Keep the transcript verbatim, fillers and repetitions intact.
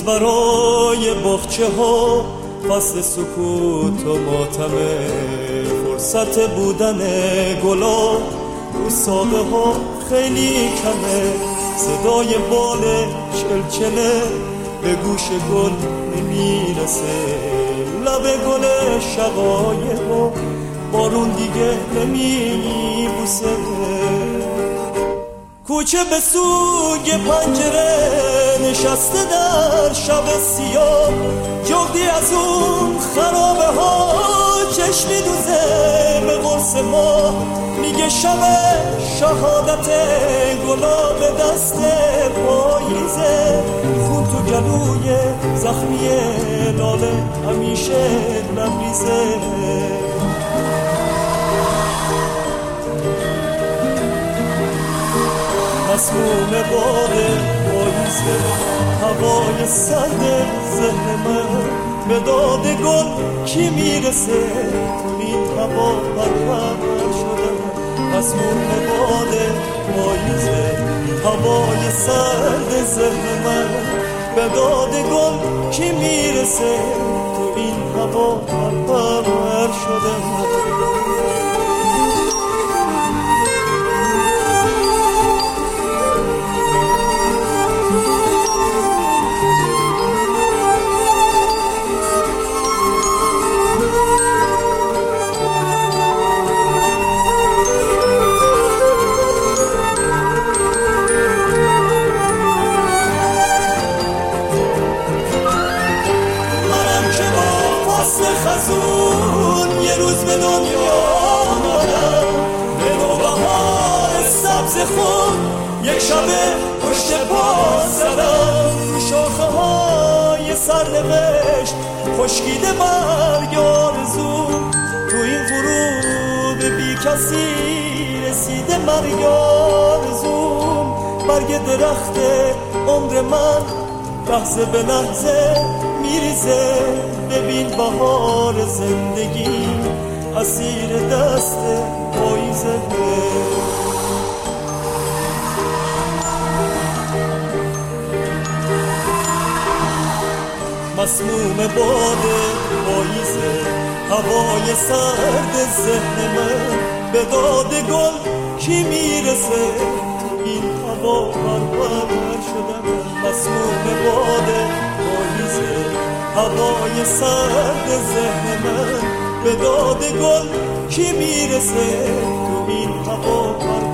روز برای باغچه ها فصل سکوت و ماتمه، فرصت بودن گلا رو ساقه ها خیلی کمه، صدای بال چلچله به گوش گل نمیرسه، لب گل شقایقو بارون دیگه نمیبوسه. کوچه به سوی پنجره نشسته در شب سیاه، جغدی از اون خرابه ها چشم میدوزه به قرص ما، میگه شب شهادت گلاب دست پاییزه، خون تو گلوی زخمی لاله همیشه لبریزه. مسموم باد پاییزه هوای سرد ذهن من، به داد گل کی میرسه تو این هوا پرپر شده. مسموم باد پاییزه هوای سرد ذهن من، به داد گل کی میرسه تو این هوا پرپر شده. خزون یه روز به دنیا آمدم، به نوبهار سبز خون یک شبه پشت پا زدم، شاخه های سرنوشت خشکیده برگ آرزو، تو این غروب بی کسی رسیده مرگ آرزوم، برگ درخت عمر من لحظه به لحظه میریزه، ببین بهار زندگی اسیر دست پاییزه. مسموم باد پاییزه هوای سرد ذهن من، به داد گل کی میرسه تو این هوا پرپر شدم. مسموم باد پاییزه هوای سرد ذهن من، به داد گل کی میرسه تو این هوا پرپر